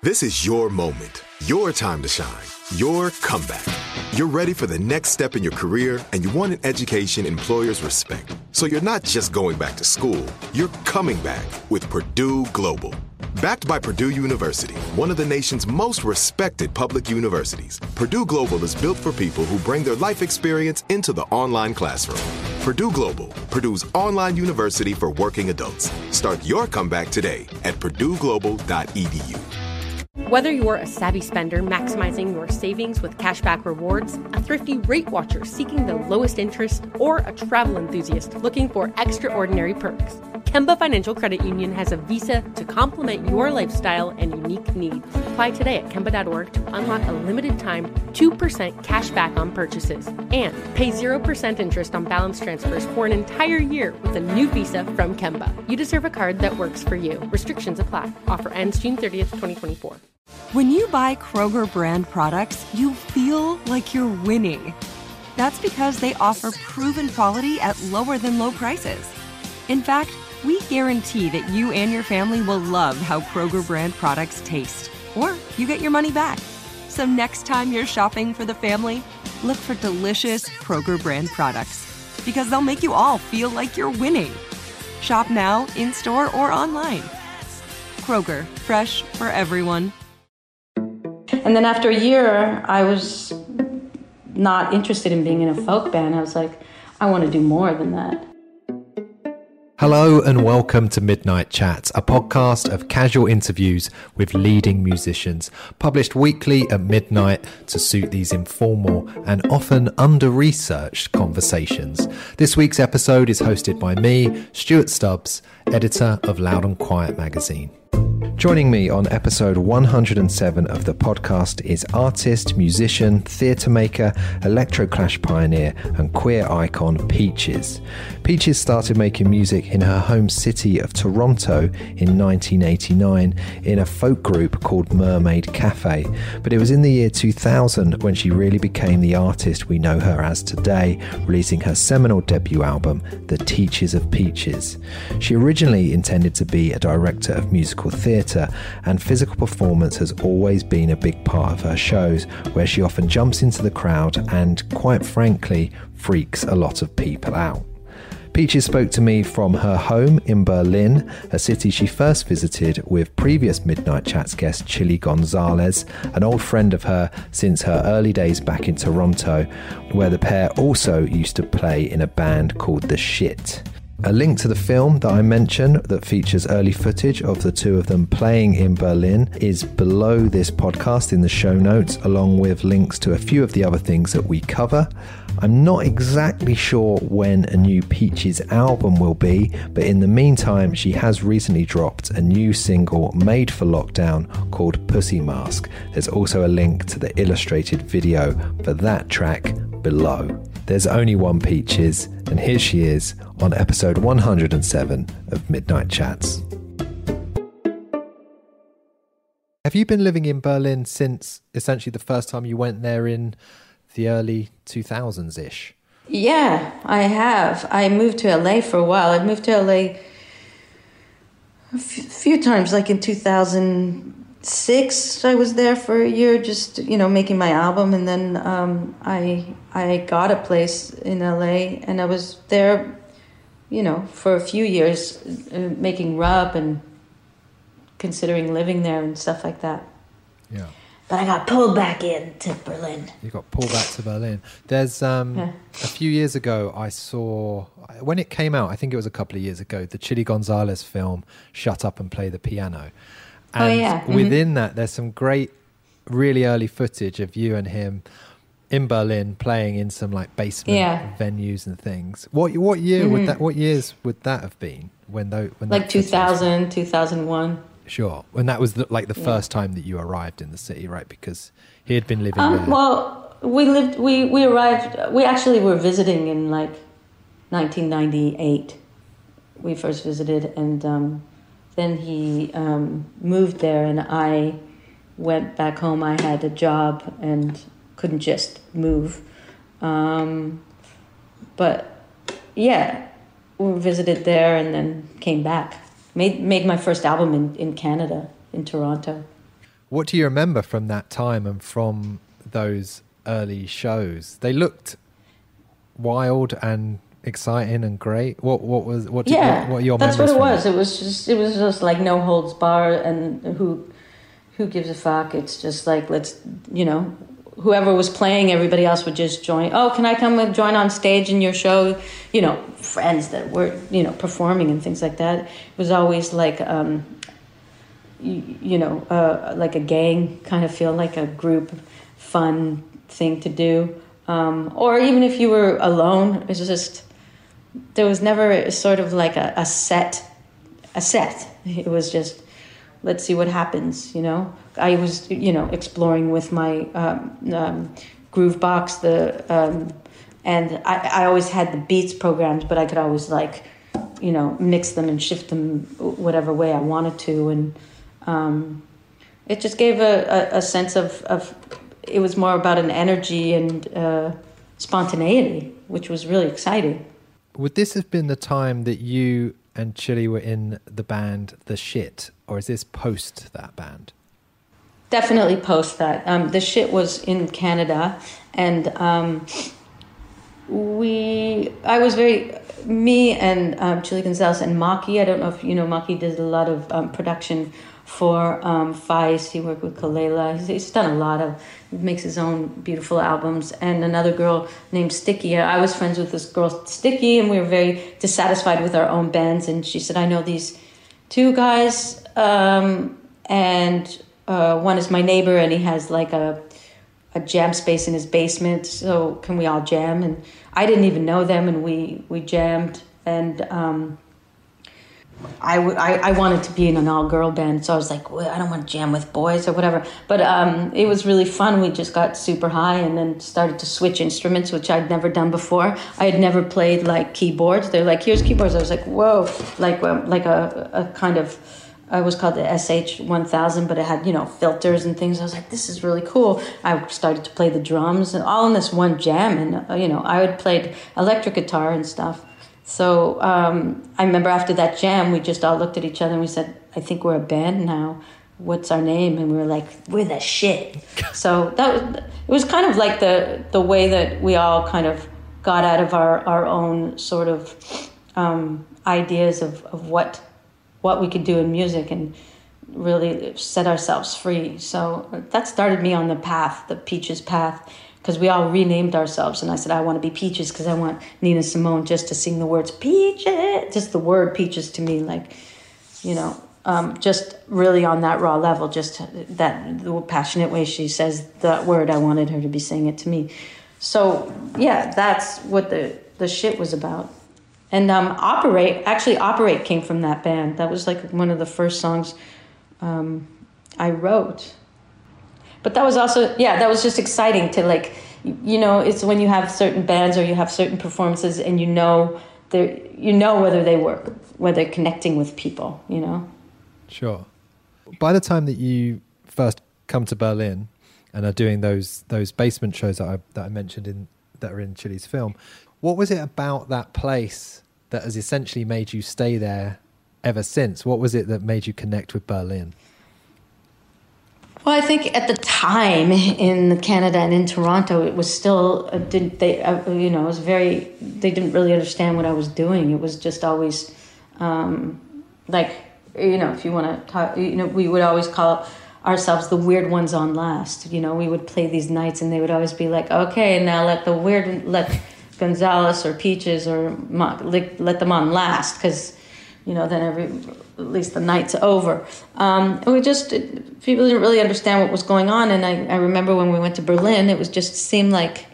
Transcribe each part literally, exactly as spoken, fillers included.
This is your moment, your time to shine, your comeback. You're ready for the next step in your career, and you want an education employers respect. So you're not just going back to school, you're coming back with Purdue Global. Backed by Purdue University, one of the nation's most respected public universities, Purdue Global is built for people who bring their life experience into the online classroom. Purdue Global, Purdue's online university for working adults. Start your comeback today at purdue global dot e d u. Whether you're a savvy spender maximizing your savings with cashback rewards, a thrifty rate watcher seeking the lowest interest, or a travel enthusiast looking for extraordinary perks, Kemba Financial Credit Union has a visa to complement your lifestyle and unique needs. Apply today at kemba dot org to unlock a limited time two percent cash back on purchases and pay zero percent interest on balance transfers for an entire year with a new visa from Kemba. You deserve a card that works for you. Restrictions apply. Offer ends June thirtieth, twenty twenty-four. When you buy Kroger brand products, you feel like you're winning. That's because they offer proven quality at lower than low prices. In fact, we guarantee that you and your family will love how Kroger brand products taste, or you get your money back. So next time you're shopping for the family, look for delicious Kroger brand products, because they'll make you all feel like you're winning. Shop now, in-store, or online. Kroger, fresh for everyone. And then after a year, I was not interested in being in a folk band. I was like, I want to do more than that. Hello and welcome to Midnight Chats, a podcast of casual interviews with leading musicians, published weekly at midnight to suit these informal and often under-researched conversations. This week's episode is hosted by me, Stuart Stubbs, editor of Loud and Quiet magazine. Joining me on episode one hundred seven of the podcast is artist, musician, theatre maker, electroclash pioneer and queer icon Peaches. Peaches started making music in her home city of Toronto in nineteen eighty-nine in a folk group called Mermaid Cafe, but it was in the year two thousand when she really became the artist we know her as today, releasing her seminal debut album, The Teachers of Peaches. She originally intended to be a director of musical theatre, and physical performance has always been a big part of her shows, where she often jumps into the crowd and, quite frankly, freaks a lot of people out. Peaches spoke to me from her home in Berlin, a city she first visited with previous Midnight Chats guest Chili Gonzalez, an old friend of her since her early days back in Toronto, where the pair also used to play in a band called The Shit. A link to the film that I mentioned that features early footage of the two of them playing in Berlin is below this podcast in the show notes, along with links to a few of the other things that we cover. I'm not exactly sure when a new Peaches album will be, but in the meantime, she has recently dropped a new single made for lockdown called Pussy Mask. There's also a link to the illustrated video for that track below. There's only one Peaches, and here she is on episode one hundred seven of Midnight Chats. Have you been living in Berlin since essentially the first time you went there in the early two thousands-ish? Yeah, I have. I moved to L A for a while. I moved to L A a f- few times, like in two thousand six. I was there for a year just, you know, making my album. And then um, I I got a place in L A and I was there, you know, for a few years uh, making Rub and considering living there and stuff like that. Yeah. But I got pulled back in to Berlin. You got pulled back to Berlin. There's um, yeah. a few years ago, I saw, when it came out, I think it was a couple of years ago, the Chili Gonzalez film, Shut Up and Play the Piano. And oh, yeah. Mm-hmm. within that, there's some great, really early footage of you and him in Berlin playing in some like basement yeah. venues and things. What what year mm-hmm. would that? What years would that have been? When though? When like two thousand, two thousand one. Sure. When that was the, like the yeah. first time that you arrived in the city, right? Because he had been living um, there. Well, we lived. We we arrived. We actually were visiting in like nineteen ninety-eight. We first visited, and um, then he um, moved there, and I went back home. I had a job and couldn't just move. Um, but yeah, we visited there and then came back. Made made my first album in, in Canada, in Toronto. What do you remember from that time and from those early shows? They looked wild and exciting and great. What what was what? Did, yeah, what, what are your that's memories what it from was. It was just it was just like no holds bar, and who who gives a fuck? It's just like, let's, you know, whoever was playing, everybody else would just join. Oh, can I come and join on stage in your show? You know, friends that were, you know, performing and things like that. It was always like, um, you, you know, uh, like a gang kind of feel, like a group fun thing to do. Um, or even if you were alone, it's just, there was never sort of like a, a set, a set. It was just, let's see what happens, you know. I was, you know, exploring with my um, um, groove box, the um, and I, I always had the beats programmed, but I could always, like, you know, mix them and shift them whatever way I wanted to, and um, it just gave a, a, a sense of, of, it was more about an energy and uh, spontaneity, which was really exciting. Would this have been the time that you and Chili were in the band The Shit, or is this post that band? Definitely post that. Um, The Shit was in Canada, and um, we, I was very, me and um, Chili Gonzalez and Maki, I don't know if you know, Maki did a lot of um, production for um, Feist. He worked with Kalela. He's, he's done a lot of, he makes his own beautiful albums. And another girl named Sticky. I was friends with this girl, Sticky, and we were very dissatisfied with our own bands. And she said, I know these two guys, um, and uh, one is my neighbor, and he has like a, a jam space in his basement. So can we all jam? And I didn't even know them, and we, we jammed. And um, I, w- I, I wanted to be in an all-girl band, so I was like, well, I don't want to jam with boys or whatever. But um, it was really fun. We just got super high and then started to switch instruments, which I'd never done before. I had never played, like, keyboards. They're like, here's keyboards. I was like, whoa, like um, like a, a kind of, it was called the S H one thousand, but it had, you know, filters and things. I was like, this is really cool. I started to play the drums, and all in this one jam. And, uh, you know, I had played electric guitar and stuff. So um, I remember after that jam, we just all looked at each other and we said, I think we're a band now. What's our name? And we were like, we're The Shit. So that was, it was kind of like the, the way that we all kind of got out of our, our own sort of um, ideas of, of what what we could do in music and really set ourselves free. So that started me on the path, the Peaches path, because we all renamed ourselves. And I said, I want to be Peaches because I want Nina Simone just to sing the words Peaches, just the word Peaches to me, like, you know, um, just really on that raw level, just that the passionate way she says that word, I wanted her to be saying it to me. So, yeah, that's what the, the shit was about. And um, Operate, actually Operate came from that band. That was like one of the first songs um, I wrote. But that was also, yeah, that was just exciting to, like, you know, it's when you have certain bands or you have certain performances and you know they're, you know whether they work, whether they're connecting with people, you know? Sure. By the time that you first come to Berlin and are doing those those basement shows that I that I mentioned in that are in Chili's film, what was it about that place that has essentially made you stay there ever since? What was it that made you connect with Berlin? Well, I think at the time in Canada and in Toronto, it was still, uh, didn't they, uh, you know, it was very, they didn't really understand what I was doing. It was just always, um, like, you know, if you want to talk, you know, we would always call ourselves the weird ones on last. You know, we would play these nights and they would always be like, okay, now let the weird, let Gonzalez or Peaches or let, let them on last, because, you know, then every, at least the night's over. Um, we just, people didn't really understand what was going on. And I, I remember when we went to Berlin, it was just seemed like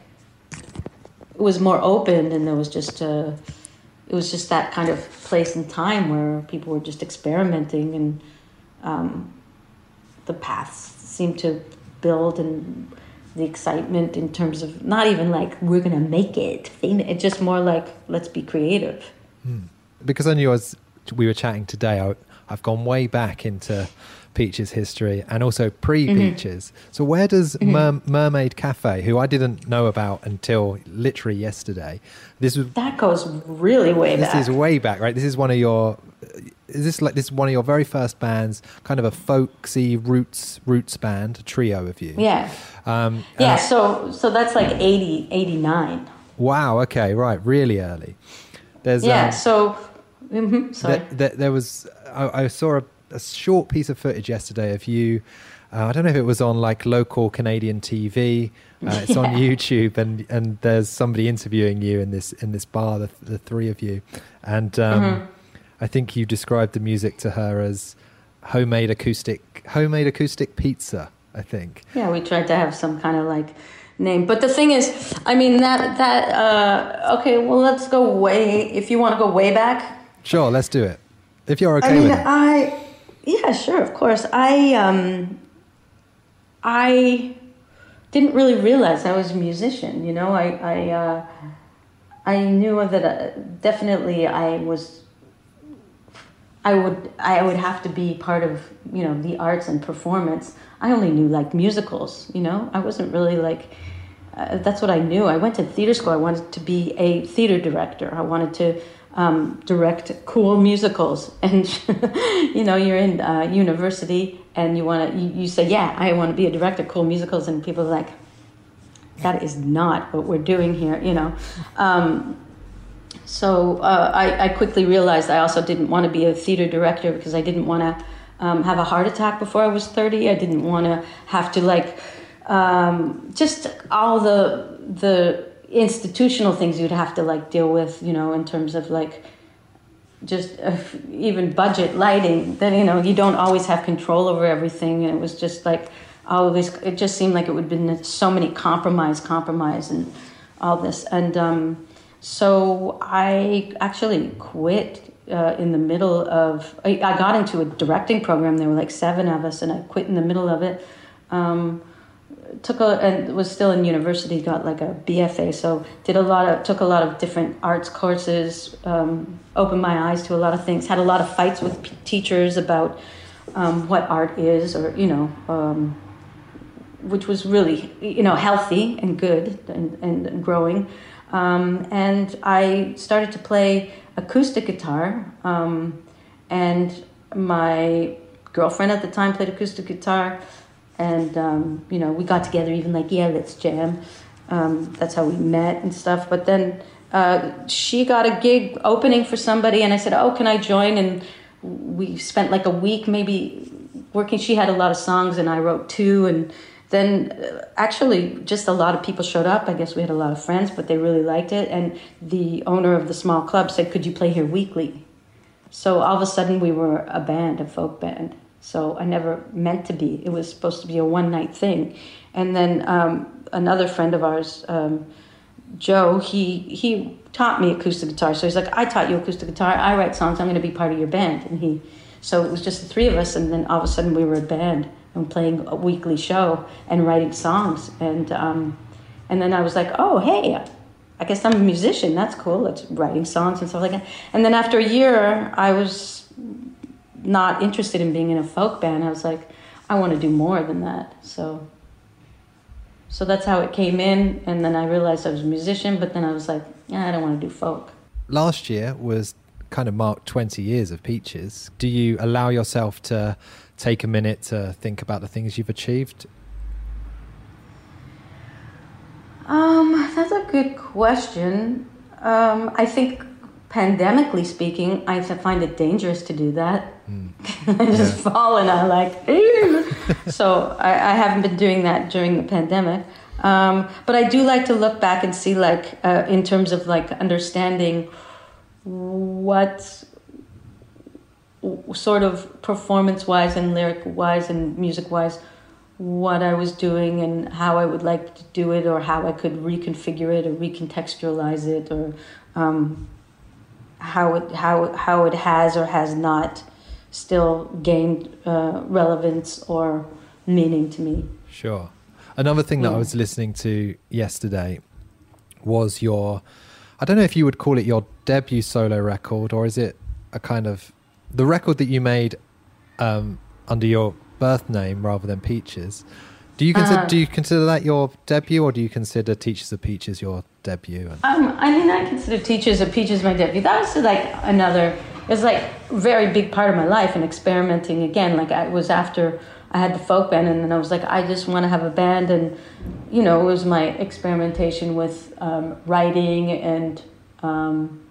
it was more open, and there was just, uh, it was just that kind of place and time where people were just experimenting, and um, the paths seemed to build, and the excitement in terms of not even like, we're going to make it. It's just more like, let's be creative. Hmm. Because I knew as we were chatting today, I, I've gone way back into Peaches history and also pre-Peaches. Mm-hmm. So where does mm-hmm. Mer- Mermaid Cafe, who I didn't know about until literally yesterday, this was that goes really way this back. This is way back, right? This is one of your. Is this like this is one of your very first bands, kind of a folksy roots roots band, a trio of you? Yeah. Um, yeah. So so that's like eighty, eighty-nine. Wow. Okay. Right. Really early. There's yeah. Um, so mm-hmm, sorry. There, there, there was. I, I saw a, a short piece of footage yesterday of you. Uh, I don't know if it was on like local Canadian T V. Uh, it's yeah. on YouTube, and, and there's somebody interviewing you in this in this bar, the, the three of you, and um, mm-hmm. I think you described the music to her as homemade acoustic homemade acoustic pizza. I think. Yeah, we tried to have some kind of like name, but the thing is, I mean that that uh, okay. Well, let's go way. If you want to go way back. Sure, let's do it. If you're okay I mean, with it. I yeah, sure, of course. I um, I didn't really realize I was a musician. You know, I I uh, I knew that uh, definitely I was. I would I would have to be part of, you know, the arts and performance. I only knew like musicals, you know. I wasn't really like uh, that's what I knew. I went to theater school. I wanted to be a theater director. I wanted to um, direct cool musicals. And you know, you're in uh, university and you want to you, you say, yeah, I want to be a director of cool musicals, and people are like, that is not what we're doing here, you know. Um, So uh, I, I quickly realized I also didn't want to be a theater director because I didn't want to um, have a heart attack before I was thirty. I didn't want to have to like um, just all the the institutional things you'd have to like deal with, you know, in terms of like just uh, even budget, lighting. Then, you know, you don't always have control over everything. And it was just like all this. It just seemed like it would have been so many compromise, compromise, and all this. And um, So I actually quit uh, in the middle of, I, I got into a directing program. There were like seven of us, and I quit in the middle of it. Um, took a, and was still in university, got like a B F A. So did a lot of, took a lot of different arts courses, um, opened my eyes to a lot of things, had a lot of fights with p- teachers about um, what art is, or, you know, um, which was really, you know, healthy and good and, and growing. Um, and I started to play acoustic guitar, um, and my girlfriend at the time played acoustic guitar, and, um, you know, we got together even like, yeah, let's jam. Um, that's how we met and stuff. But then uh, she got a gig opening for somebody, and I said, oh, can I join? And we spent like a week maybe working. She had a lot of songs, and I wrote two, and then uh, actually just a lot of people showed up. I guess we had a lot of friends, but they really liked it. And the owner of the small club said, could you play here weekly? So all of a sudden we were a band, a folk band. So I never meant to be. It was supposed to be a one-night thing. And then um, another friend of ours, um, Joe, he he taught me acoustic guitar. So he's like, I taught you acoustic guitar. I write songs. I'm going to be part of your band. And he, so it was just the three of us. And then all of a sudden we were a band. And playing a weekly show and writing songs, and um, and then I was like, oh hey, I guess I'm a musician. That's cool. It's writing songs and stuff like that. And then after a year, I was not interested in being in a folk band. I was like, I want to do more than that. So, so that's how it came in. And then I realized I was a musician, but then I was like, yeah, I don't want to do folk. Last year was kind of marked twenty years of Peaches. Do you allow yourself to take a minute to think about the things you've achieved? Um, that's a good question. Um, I think, pandemically speaking, I find it dangerous to do that. Mm. I just yeah. fall and I like, so I, I haven't been doing that during the pandemic. Um, but I do like to look back and see, like, uh, in terms of like understanding what sort of performance-wise and lyric-wise and music-wise, what I was doing and how I would like to do it, or how I could reconfigure it or recontextualize it, or um, how it how how it has or has not still gained uh, relevance or meaning to me. Sure. Another thing that yeah. I was listening to yesterday was your, I don't know if you would call it your debut solo record, or is it a kind of the record that you made um, under your birth name rather than Peaches. Do you consider uh, do you consider that your debut, or do you consider Teachers of Peaches your debut? Um, I mean, I consider Teachers of Peaches my debut. That was like another. It was like a very big part of my life, and experimenting again. Like I was after I had the folk band, and then I was like, I just want to have a band, and you know, it was my experimentation with um, writing and um,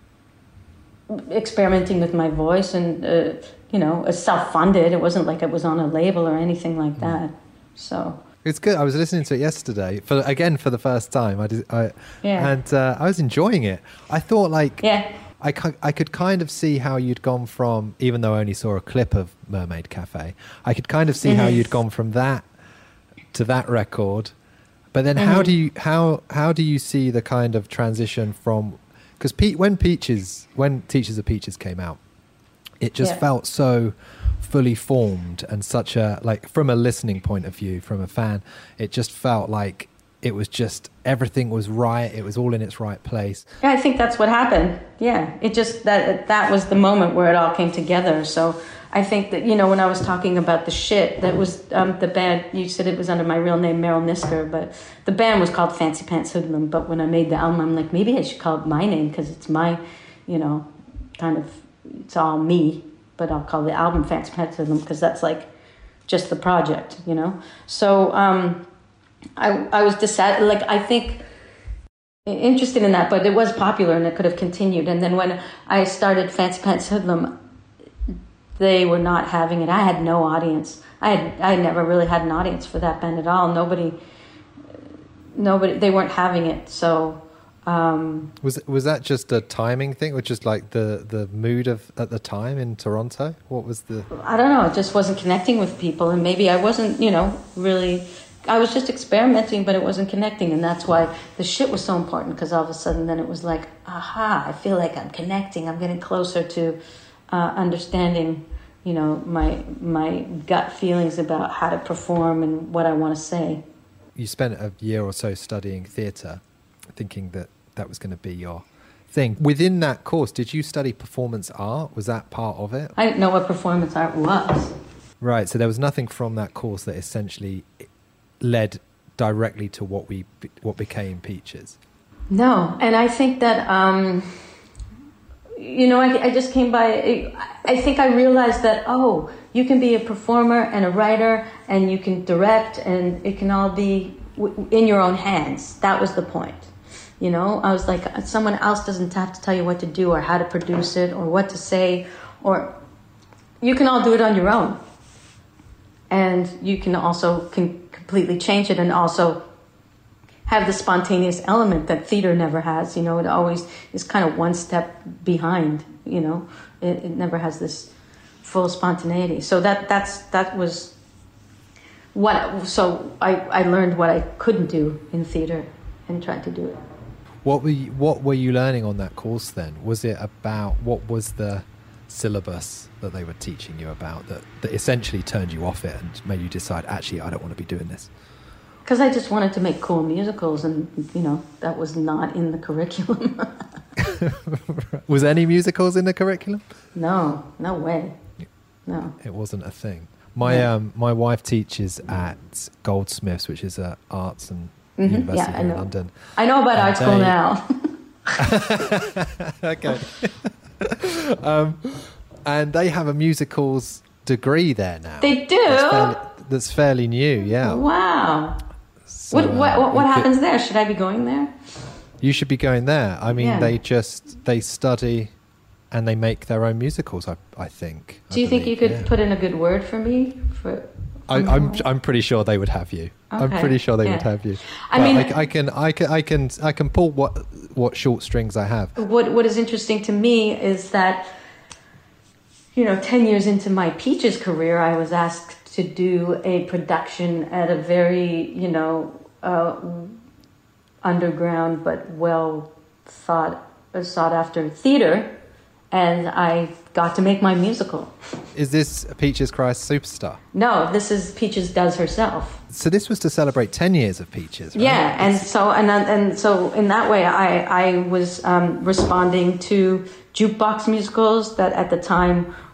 experimenting with my voice, and uh, you know, it's self-funded. It wasn't like it was on a label or anything like that. So it's good. I was listening to it yesterday for again for the first time. I did, I yeah. and uh, I was enjoying it. I thought like yeah. I I could kind of see how you'd gone from, even though I only saw a clip of Mermaid Cafe, I could kind of see mm-hmm. how you'd gone from that to that record. But then mm-hmm. how do you how how do you see the kind of transition from, because Pe- when Peaches when Teachers of Peaches came out, it just yeah. felt so fully formed, and such a, like, from a listening point of view, from a fan, it just felt like it was just, everything was right, it was all in its right place. Yeah, I think that's what happened. Yeah, it just, that that was the moment where it all came together. So I think that, you know, when I was talking about the shit, that was um, the band, you said it was under my real name, Meryl Nisker, but the band was called Fancy Pants Hoodlum. But when I made the album, I'm like, maybe I should call it my name, because it's my, you know, kind of, it's all me. But I'll call the album Fancy Pants Hoodlum, because that's like just the project, you know? So um, I I was decided, like, I think, interested in that, but it was popular and it could have continued. And then when I started Fancy Pants Hoodlum, they were not having it. I had no audience. I had I had never really had an audience for that band at all. Nobody, nobody, they weren't having it. So um, was was that just a timing thing, or just like the the mood of at the time in Toronto? What was the? I don't know. It just wasn't connecting with people, and maybe I wasn't, you know, really. I was just experimenting, but it wasn't connecting, and that's why the shit was so important. Because all of a sudden, then it was like, aha! I feel like I'm connecting. I'm getting closer to uh, understanding, you know, my my gut feelings about how to perform and what I want to say. You spent a year or so studying theatre, thinking that that was going to be your thing. Within that course, did you study performance art? Was that part of it? I didn't know what performance art was. Right, so there was nothing from that course that essentially led directly to what we what became Peaches. No, and I think that um, you know, I, I just came by. I think I realized that oh, you can be a performer and a writer, and you can direct, and it can all be w- in your own hands. That was the point. You know, I was like, someone else doesn't have to tell you what to do or how to produce it or what to say, or you can all do it on your own. And you can also can completely change it, and also have the spontaneous element that theater never has. You know, it always is kind of one step behind, you know, it, it never has this full spontaneity. So that that's that was what, so I, I learned what I couldn't do in theater and tried to do it. What were you, what were you learning on that course then? Was it about, what was the syllabus that they were teaching you about that, that essentially turned you off it and made you decide, actually, I don't want to be doing this? Because I just wanted to make cool musicals, and, you know, that was not in the curriculum. Was any musicals in the curriculum? No, no way. No. It wasn't a thing. My yeah. um my wife teaches at Goldsmiths, which is a arts and mm-hmm. university yeah, here in London. I know about art school now. Okay. um, and they have a musicals degree there now. They do? That's fairly, that's fairly new, yeah. Wow. So, what what, what, what uh, happens could, there? Should I be going there? You should be going there. I mean, yeah. they just, they study and they make their own musicals, I, I think. Do you I think believe. you could yeah. put in a good word for me? For I, I'm I'm pretty sure they would have you. Okay. I'm pretty sure they yeah. would have you. I but mean, I, I can I can I can I can pull what what short strings I have. What What is interesting to me is that, you know, ten years into my Peaches career, I was asked to do a production at a very, you know, uh, underground but well thought uh, sought after theater, and I got to make my musical. Is this Peaches Christ Superstar? No, this is Peaches Does Herself. So this was to celebrate ten years of Peaches, right? Yeah, and so and and so in that way, I I was um, responding to jukebox musicals that at the time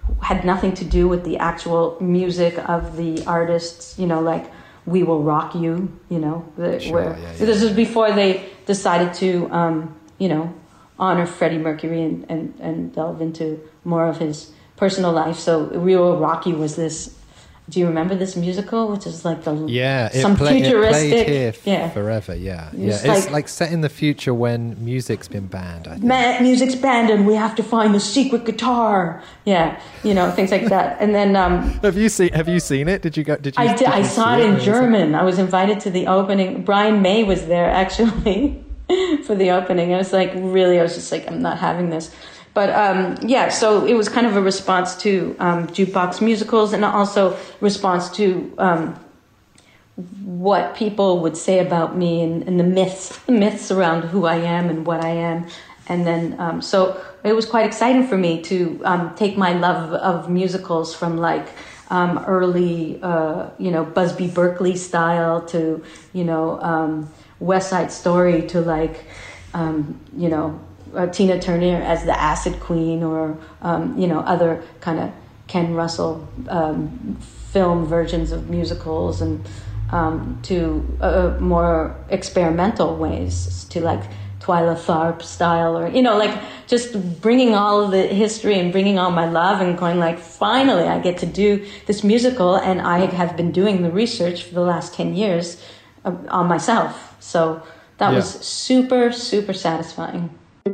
had nothing to do with the actual music of the artists, you know, like We Will Rock You, you know, the, sure, where yeah, yeah. this was before they decided to, um, you know, honor Freddie Mercury and, and, and delve into more of his personal life. So We Will Rock You was this, do you remember this musical, which is like the yeah, it some play, futuristic, it played here f- yeah, forever, yeah, It's yeah. It's like- like, set in the future when music's been banned. I think. Man, music's banned and we have to find the secret guitar. Yeah, you know, things like that. And then um, Have you seen Have you seen it? Did you go? Did you? I did, did I you saw see it in Or was German. I was invited to the opening. Brian May was there actually for the opening. I was like, really, I was just like, I'm not having this. But um, yeah, so it was kind of a response to um, jukebox musicals, and also response to um, what people would say about me and, and the myths, the myths around who I am and what I am. And then, um, so it was quite exciting for me to um, take my love of musicals from like um, early, uh, you know, Busby Berkeley style to, you know, um, West Side Story to like, um, you know, uh, Tina Turner as the Acid Queen, or, um, you know, other kind of Ken Russell um, film versions of musicals, and um, to uh, more experimental ways, to like Twyla Tharp style, or, you know, like just bringing all of the history and bringing all my love and going like, finally I get to do this musical. And I have been doing the research for the last ten years uh, on myself. So that Yeah. was super, super satisfying.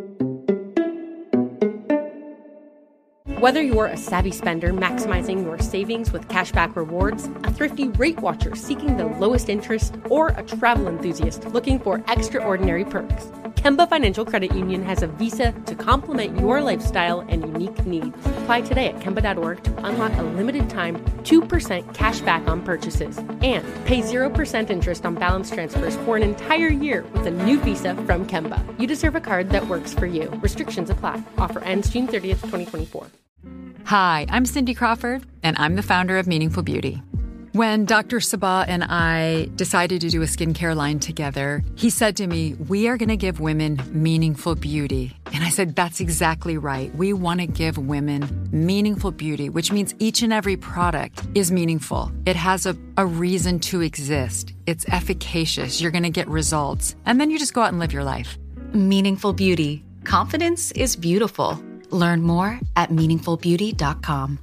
Whether you're a savvy spender maximizing your savings with cashback rewards, a thrifty rate watcher seeking the lowest interest, or a travel enthusiast looking for extraordinary perks, Kemba Financial Credit Union has a visa to complement your lifestyle and unique needs. Apply today at Kemba dot org to unlock a limited time two percent cash back on purchases, and pay zero percent interest on balance transfers for an entire year with a new visa from Kemba. You deserve a card that works for you. Restrictions apply. Offer ends June thirtieth, twenty twenty-four. Hi, I'm Cindy Crawford, and I'm the founder of Meaningful Beauty. When Doctor Sabah and I decided to do a skincare line together, he said to me, we are going to give women meaningful beauty. And I said, that's exactly right. We want to give women meaningful beauty, which means each and every product is meaningful. It has a, a reason to exist. It's efficacious. You're going to get results. And then you just go out and live your life. Meaningful Beauty. Confidence is beautiful. Learn more at meaningful beauty dot com.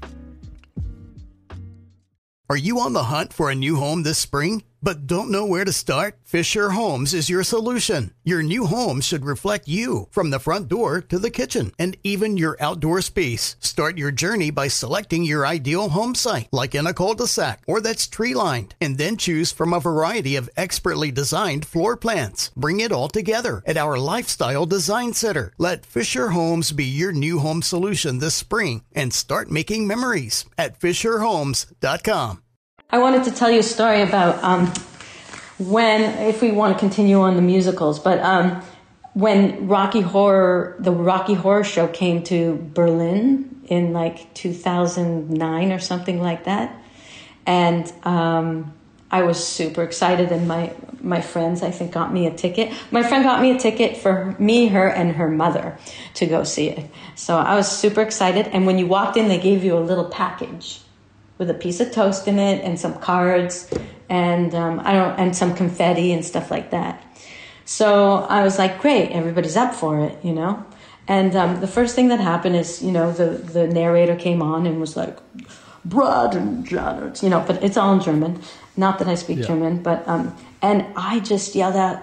Are you on the hunt for a new home this spring, but don't know where to start? Fisher Homes is your solution. Your new home should reflect you, from the front door to the kitchen, and even your outdoor space. Start your journey by selecting your ideal home site, like in a cul-de-sac or that's tree-lined, and then choose from a variety of expertly designed floor plans. Bring it all together at our Lifestyle Design Center. Let Fisher Homes be your new home solution this spring, and start making memories at fisher homes dot com. I wanted to tell you a story about um, when, if we want to continue on the musicals, but um, when Rocky Horror, the Rocky Horror Show came to Berlin in like two thousand nine or something like that. And um, I was super excited, and my, my friends, I think, got me a ticket. My friend got me a ticket for me, her, and her mother to go see it. So I was super excited. And when you walked in, they gave you a little package with a piece of toast in it and some cards and um, I don't and some confetti and stuff like that. So I was like, great, everybody's up for it, you know. And um, the first thing that happened is, you know, the the narrator came on and was like, "Brad and Janet," you know, but it's all in German. Not that I speak yeah. German, but um, and I just yelled out,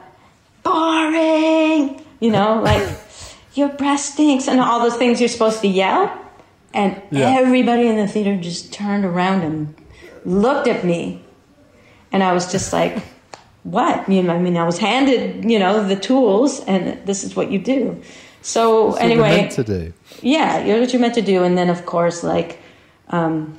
"Boring," you know, like "Your breath stinks," and all those things you're supposed to yell. And yeah. everybody in the theater just turned around and looked at me. And I was just like, what? You know, I mean, I was handed, you know, the tools, and this is what you do. So That's anyway. What you're meant to do. Yeah, you're what you're meant to do. And then, of course, like, um,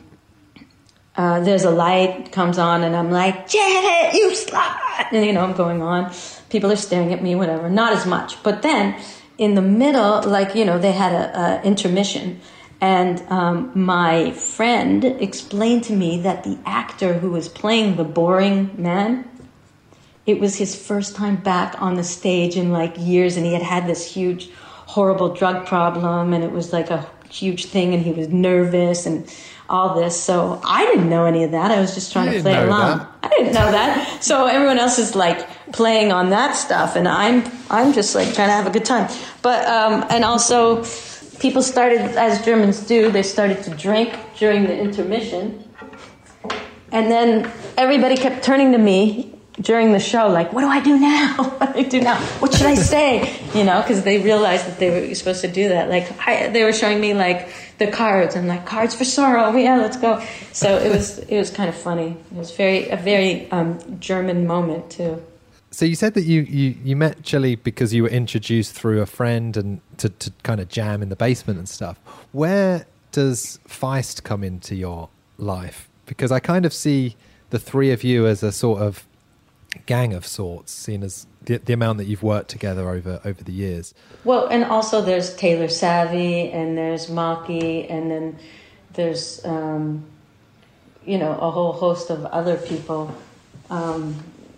uh, there's a light comes on, and I'm like, Janet, you slut! And, you know, I'm going on. People are staring at me, whatever. Not as much. But then, in the middle, like, you know, they had a, a intermission. And um, my friend explained to me that the actor who was playing the boring man, it was his first time back on the stage in like years, and he had had this huge, horrible drug problem, and it was like a huge thing, and he was nervous and all this. So I didn't know any of that. I was just trying to play along. That. I didn't know that. So everyone else is like playing on that stuff, and I'm I'm just like trying to have a good time. But um, and also people started, as Germans do, they started to drink during the intermission, and then everybody kept turning to me during the show, like, what do I do now? What do I do now? What should I say? You know, because they realized that they were supposed to do that. Like, I, they were showing me, like, the cards. I'm like, cards for sorrow. Yeah, let's go. So it was it was kind of funny. It was very a very um, German moment, too. So you said that you, you, you met Chili because you were introduced through a friend and to, to kind of jam in the basement and stuff. Where does Feist come into your life? Because I kind of see the three of you as a sort of gang of sorts, seen as the, the amount that you've worked together over over the years. Well, and also there's Taylor Savvy, and there's Maki, and then there's um, you know, a whole host of other people. Um,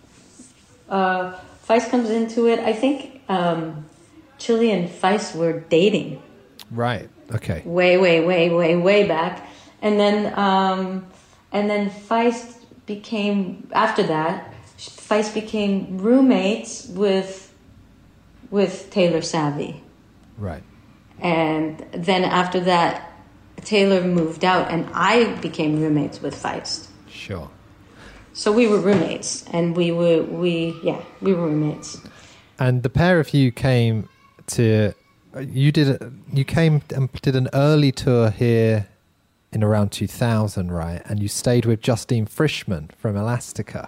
uh, Feist comes into it. I think um, Chili and Feist were dating. Right. Okay. Way, way, way, way, way back, and then um, and then Feist became after that. Feist became roommates with with Taylor Savvy. Right. And then after that, Taylor moved out, and I became roommates with Feist. Sure. So we were roommates, and we were, we, yeah, we were roommates. And the pair of you came to, you did, you came and did an early tour here in around two thousand, right? And you stayed with Justine Frischmann from Elastica.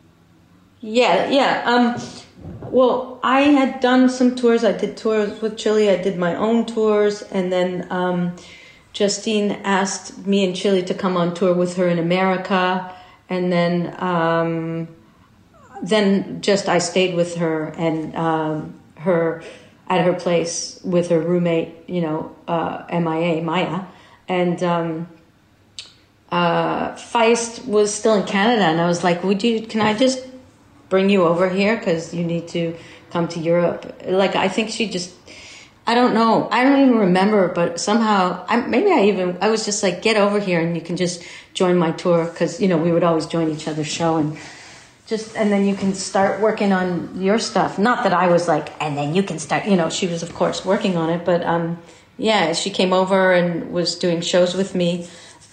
Yeah, yeah. Um, well, I had done some tours. I did tours with Chili. I did my own tours. And then um, Justine asked me and Chili to come on tour with her in America. And then um, then just I stayed with her and um, her at her place with her roommate, you know, uh, M I A, Maya. And um, uh, Feist was still in Canada. And I was like, would you, can I just bring you over here because you need to come to Europe? Like, I think she just, I don't know, I don't even remember, but somehow, I, maybe I even, I was just like, get over here and you can just join my tour, because, you know, we would always join each other's show, and just, and then you can start working on your stuff. Not that I was like, and then you can start, you know, she was of course working on it, but um, yeah, she came over and was doing shows with me.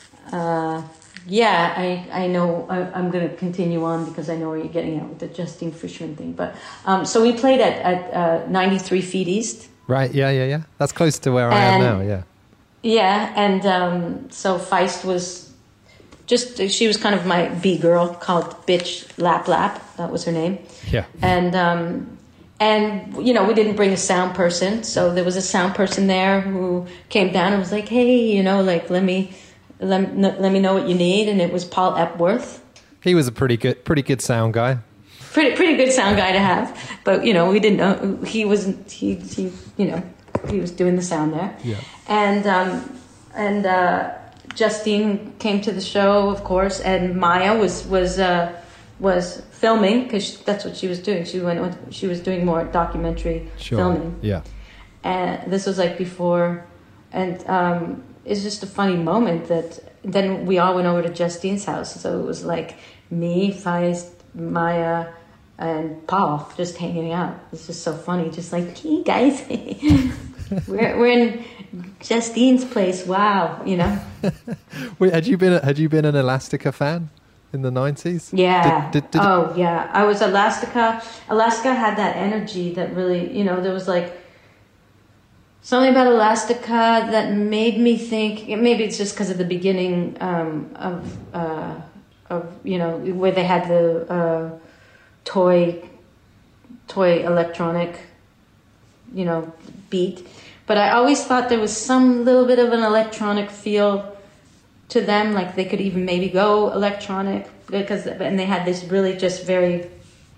Uh, Yeah, I, I know I, I'm going to continue on because I know where you're getting at with the Justine Frischmann thing. But um, so we played at, at uh, ninety-three Feet East. Right, yeah, yeah, yeah. That's close to where and, I am now, yeah. Yeah, and um, so Feist was just, she was kind of my B-girl called Bitch Lap Lap. That was her name. Yeah. And, um, and you know, we didn't bring a sound person. So there was a sound person there who came down and was like, hey, you know, like, let me... Let, let me know what you need, and it was Paul Epworth. He was a pretty good, pretty good sound guy. Pretty, pretty good sound guy to have, but you know, we didn't know he wasn't. He, he, you know, he was doing the sound there. Yeah. And um, and uh, Justine came to the show, of course, and Maya was was uh, was filming because that's what she was doing. She went. She was doing more documentary sure. filming. Yeah. And this was like before, and. Um, It's just a funny moment that then we all went over to Justine's house. So it was like me, Feist, Maya, and Paul just hanging out. It's just so funny. Just like, hey guys, we're we're in Justine's place. Wow, you know. Wait, had you been had you been an Elastica fan in the nineties? Yeah. Did, did, did oh yeah, I was Elastica. Elastica had that energy that really, you know, there was like. Something about Elastica that made me think, maybe it's just because of the beginning um, of, uh, of, you know, where they had the uh, toy, toy electronic, you know, beat. But I always thought there was some little bit of an electronic feel to them, like they could even maybe go electronic, because, and they had this really just very,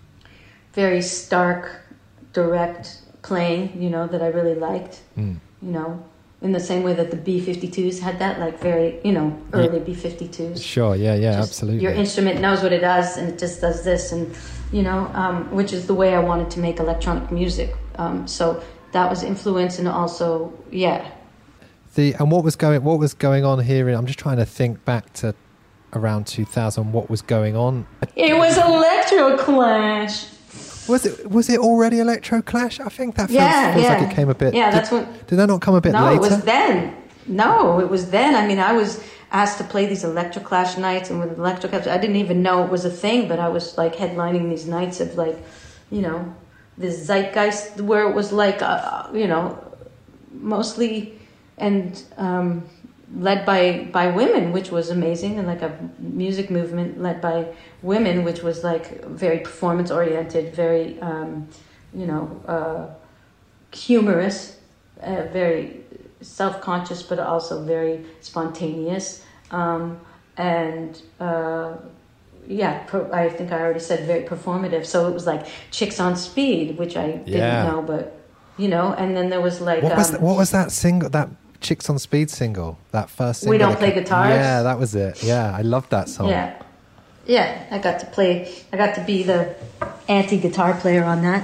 very stark, direct playing, you know, that I really liked, mm. you know, in the same way that the B fifty-twos had that, like very, you know, early yeah. B fifty-twos. Sure, yeah, yeah, just absolutely. Your instrument knows what it does, and it just does this, and, you know, um, which is the way I wanted to make electronic music. Um, so that was influence, and also, yeah. The and what was going what was going on here? In, I'm just trying to think back to around two thousand. What was going on? It was Electro Clash. Was it was it already Electro Clash? I think that feels, yeah, feels yeah. like it came a bit. Yeah, did, that's what. Did that not come a bit no, later? No, it was then. No, it was then. I mean, I was asked to play these Electro Clash nights, and with Electro Clash, I didn't even know it was a thing, but I was like headlining these nights of like, you know, this zeitgeist where it was like, uh, you know, mostly and um, led by by women, which was amazing, and like a music movement led by women, which was like very performance oriented, very um, you know, uh, humorous, uh, very self-conscious, but also very spontaneous, um, and uh, yeah, pro- I think I already said very performative. So it was like Chicks on Speed, which I didn't yeah. know, but you know. And then there was like what was um, that, what was that single? That Chicks on Speed single? That first single. We Don't Play came, Guitars. Yeah, that was it. Yeah, I loved that song. Yeah, yeah. I got to play. I got to be the anti-guitar player on that.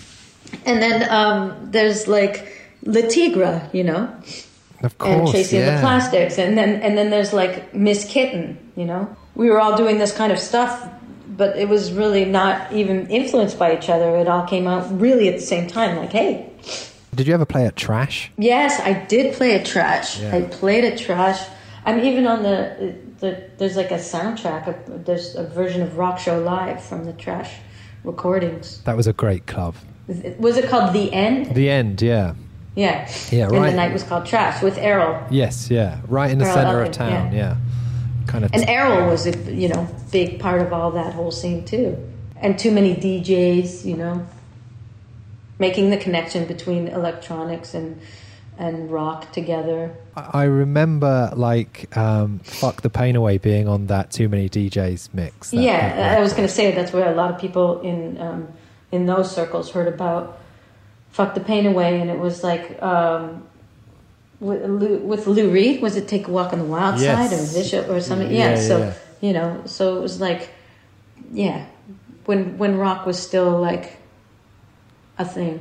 And then um, there's like Le Tigre, you know, of course, and Chasing yeah. the Plastics, and then and then there's like Miss Kitten, you know. We were all doing this kind of stuff, but it was really not even influenced by each other. It all came out really at the same time. Like, hey, did you ever play at Trash? yes, I did play at Trash. Yeah. I played at Trash. I'm even on the the. There's like a soundtrack. A, there's a version of Rock Show Live from the Trash recordings. That was a great club. Was it called The End? The End, yeah. Yeah. Yeah, And right. the night was called Trash with Errol. Yes, yeah. Right in the Errol centre Elkin, of town, yeah. yeah. Kind of. And Errol was a, you know, big part of all that whole scene too. And too many D Js, you know, making the connection between electronics and and rock together. I remember like um, Fuck the Pain Away being on that Too Many D Js mix. That, yeah, that I was going to say that's where a lot of people in um, in those circles heard about Fuck the Pain Away, and it was like um, with, Lou, with Lou Reed. Was it Take a Walk on the Wild Yes. Side or Bishop or something? Yeah, Yeah, yeah, so yeah. you know, so it was like, yeah, when when rock was still like a thing.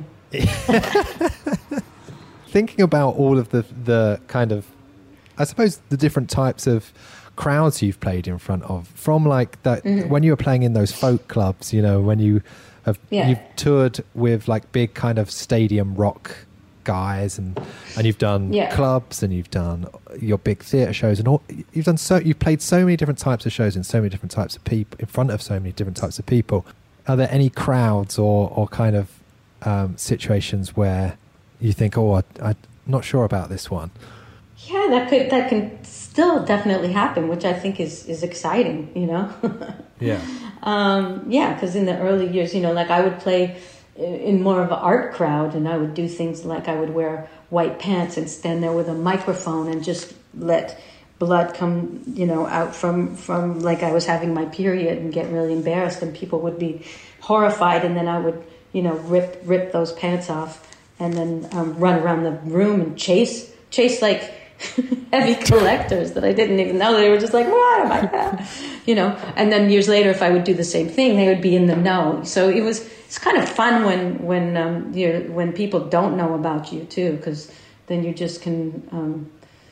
Thinking about all of the the kind of, I suppose, the different types of crowds you've played in front of, from like that Mm-hmm. when you were playing in those folk clubs, you know, when you have Yeah. you've toured with like big kind of stadium rock guys, and and you've done Yeah. clubs, and you've done your big theatre shows, and all you've done so you've played so many different types of shows in so many different types of people, in front of so many different types of people. Are there any crowds or or kind of um, situations where you think, oh, I, I'm not sure about this one? Yeah, that could that can still definitely happen, which I think is is exciting, you know. Yeah. Um, yeah, because in the early years, you know, like I would play in more of an art crowd, and I would do things like I would wear white pants and stand there with a microphone and just let blood come, you know, out from, from like I was having my period, and get really embarrassed, and people would be horrified, and then I would, you know, rip rip those pants off, and then um, run around the room and chase chase like heavy collectors that I didn't even know. They were just like, what am I, you know? And then years later, if I would do the same thing, they would be in the know. So it was, it's kind of fun when, when, um, you're, when people don't know about you too, because then you just can, um,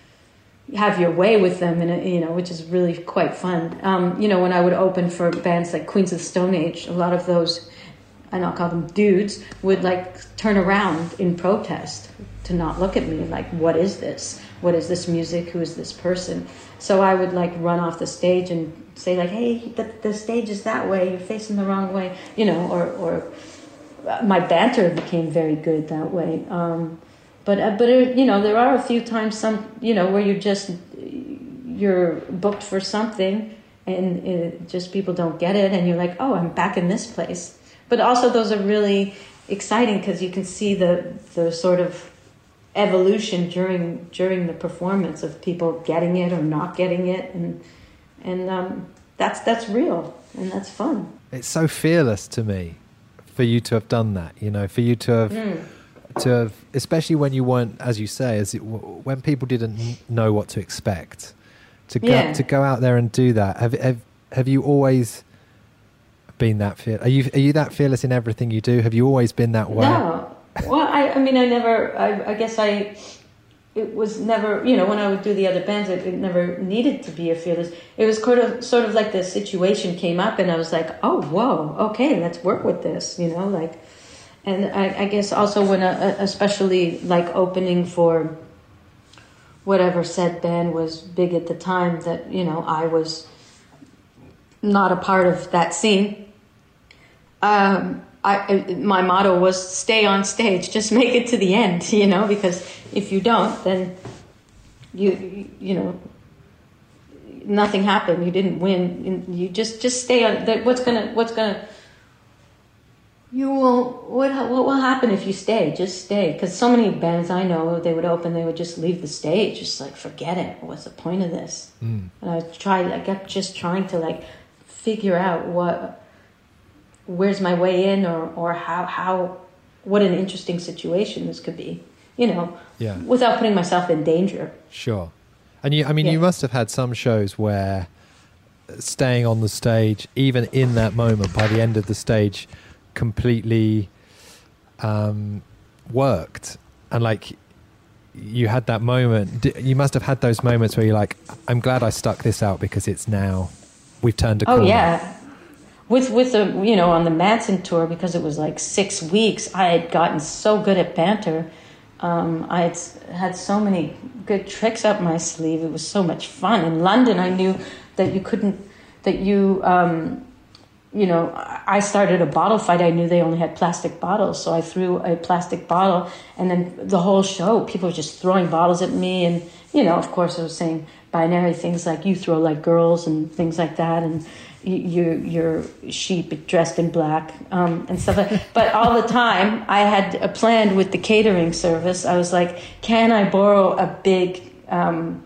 have your way with them, and you know, which is really quite fun. Um, you know, when I would open for bands like Queens of the Stone Age, a lot of those, and I'll call them dudes, would like turn around in protest to not look at me, like, what is this? What is this music? Who is this person? So I would like run off the stage and say like, hey, the, the stage is that way, you're facing the wrong way, you know, or, or my banter became very good that way. Um, but, uh, but it, you know, there are a few times some, you know, where you're just, you're booked for something, and it, just people don't get it, and you're like, oh, I'm back in this place. But also those are really exciting because you can see the the sort of evolution during during the performance of people getting it or not getting it, and and um, that's that's real, and that's fun. It's so fearless to me for you to have done that, you know, for you to have mm. to have, especially when you weren't, as you say, as it, when people didn't know what to expect, to go yeah. to go out there and do that. Have have have you always been that fear? Are you are you that fearless in everything you do? Have you always been that way? No. Well, I, I mean, I never. I, I guess I it was never, you know, when I would do the other bands, it, it never needed to be a Fearless. It was sort of, sort of like the situation came up and I was like, oh, whoa, okay, let's work with this, you know, like, and I, I guess also when, a, especially like opening for whatever said band was big at the time that, you know, I was not a part of that scene. Um, I, my motto was stay on stage, just make it to the end, you know, because if you don't, then you, you know, nothing happened. You didn't win. You just, just stay on. What's gonna, what's gonna, you will, what, what will happen if you stay? Just stay. Because so many bands I know, they would open, they would just leave the stage, just like, forget it. What's the point of this? Mm. And I tried, I kept just trying to like figure out what, where's my way in, or, or how, how, what an interesting situation this could be, you know, yeah. without putting myself in danger. Sure. And you, I mean, yeah. you must have had some shows where staying on the stage, even in that moment, by the end of the stage, completely um, worked. And like, you had that moment, you must have had those moments where you're like, I'm glad I stuck this out because it's now, we've turned a corner. Oh, yeah. With, with the, you know, on the Manson tour, because it was like six weeks, I had gotten so good at banter. Um, I had had so many good tricks up my sleeve. It was so much fun. In London, I knew that you couldn't, that you, um, you know, I started a bottle fight. I knew they only had plastic bottles. So I threw a plastic bottle, and then the whole show, people were just throwing bottles at me. And, you know, of course, I was saying binary things like you throw like girls and things like that. And, Your your sheep dressed in black um, and stuff like that. But all the time, I had a planned with the catering service. I was like, can I borrow a big, um,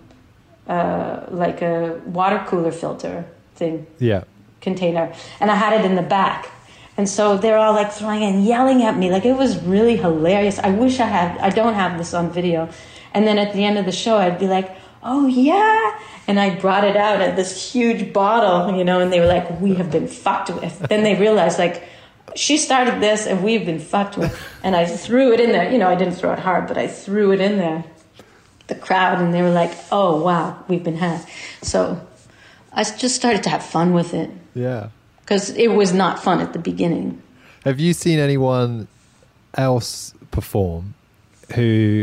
uh, like a water cooler filter thing? Yeah. Container. And I had it in the back. And so they're all like throwing and yelling at me. Like, it was really hilarious. I wish I had, I don't have this on video. And then at the end of the show, I'd be like, oh, yeah. And I brought it out at this huge bottle, you know, and they were like, we have been fucked with. Then they realized, like, she started this and we've been fucked with. And I threw it in there. You know, I didn't throw it hard, but I threw it in there. The crowd, and they were like, oh, wow, we've been had. So I just started to have fun with it. Yeah. Because it was not fun at the beginning. Have you seen anyone else perform who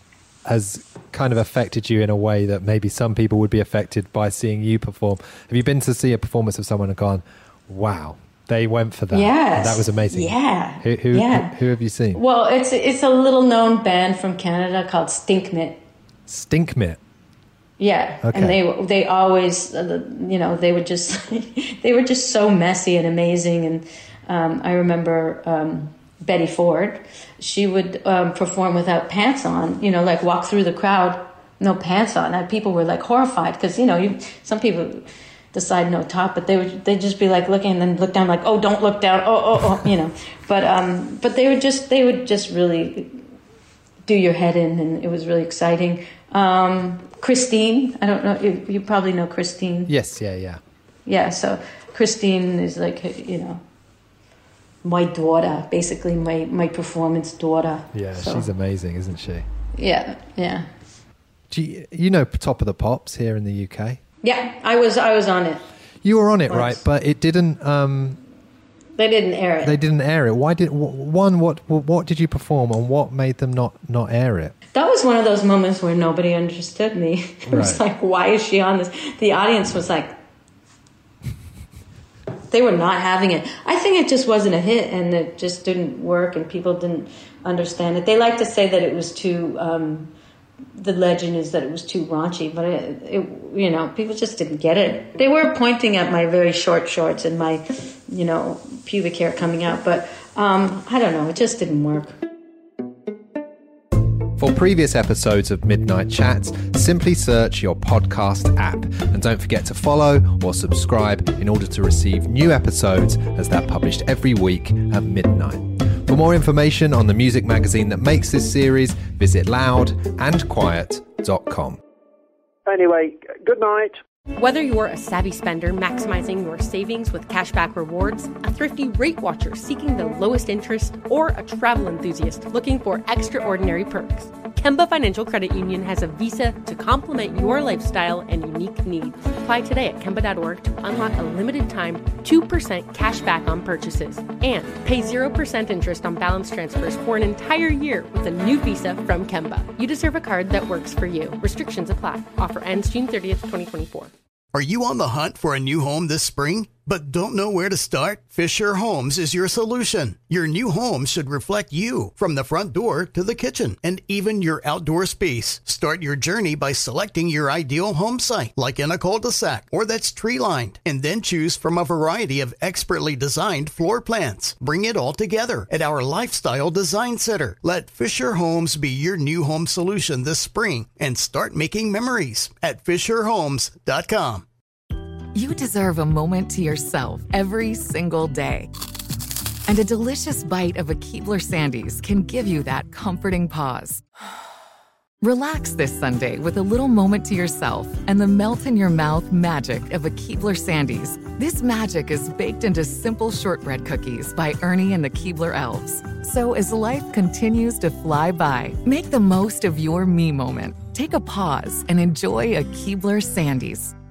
has kind of affected you in a way that maybe some people would be affected by seeing you perform? Have you been to see a performance of someone and gone, wow, they went for that? Yes. That was amazing. Yeah. Who, who, yeah. who, who have you seen? Well, it's it's a little known band from Canada called Stinkmit. Stinkmit? Yeah. Okay. And they they always, uh, you know, they would just, they were just so messy and amazing. And um, I remember um, Betty Ford, she would um, perform without pants on, you know, like walk through the crowd, no pants on. And people were like horrified because, you know, you, some people decide no top, but they would, they'd just be like looking and then look down like, oh, don't look down. Oh, oh, oh, you know, but, um, but they would just, they would just really do your head in, and it was really exciting. Um, Christine, I don't know, you, you probably know Christine. Yes. Yeah. Yeah. Yeah. So Christine is like, you know, my daughter, basically my, my performance daughter. Yeah, so, she's amazing, isn't she? Yeah, yeah. Do you, you know Top of the Pops here in the U K? Yeah, I was I was on it. You were on it, once. right? But it didn't. Um, they didn't air it. They didn't air it. Why did one? What what did you perform, and what made them not not air it? That was one of those moments where nobody understood me. It right. was like, why is she on this? The audience was like, they were not having it. I think it just wasn't a hit, and it just didn't work, and people didn't understand it. They like to say that it was too, um, the legend is that it was too raunchy, but it, it, you know, people just didn't get it. They were pointing at my very short shorts and my, you know, pubic hair coming out, but um, I don't know, it just didn't work. For previous episodes of Midnight Chats, simply search your podcast app, and don't forget to follow or subscribe in order to receive new episodes as they're published every week at midnight. For more information on the music magazine that makes this series, visit loud and quiet dot com. Anyway, good night. Whether you're a savvy spender maximizing your savings with cashback rewards, a thrifty rate watcher seeking the lowest interest, or a travel enthusiast looking for extraordinary perks, Kemba Financial Credit Union has a visa to complement your lifestyle and unique needs. Apply today at Kemba dot org to unlock a limited time two percent cash back on purchases and pay zero percent interest on balance transfers for an entire year with a new visa from Kemba. You deserve a card that works for you. Restrictions apply. Offer ends June thirtieth, twenty twenty-four. Are you on the hunt for a new home this spring, but don't know where to start? Fisher Homes is your solution. Your new home should reflect you, from the front door to the kitchen, and even your outdoor space. Start your journey by selecting your ideal home site, like in a cul-de-sac or that's tree-lined, and then choose from a variety of expertly designed floor plans. Bring it all together at our Lifestyle Design Center. Let Fisher Homes be your new home solution this spring and start making memories at fisher homes dot com. You deserve a moment to yourself every single day. And a delicious bite of a Keebler Sandies can give you that comforting pause. Relax this Sunday with a little moment to yourself and the melt-in-your-mouth magic of a Keebler Sandies. This magic is baked into simple shortbread cookies by Ernie and the Keebler Elves. So as life continues to fly by, make the most of your me moment. Take a pause and enjoy a Keebler Sandies.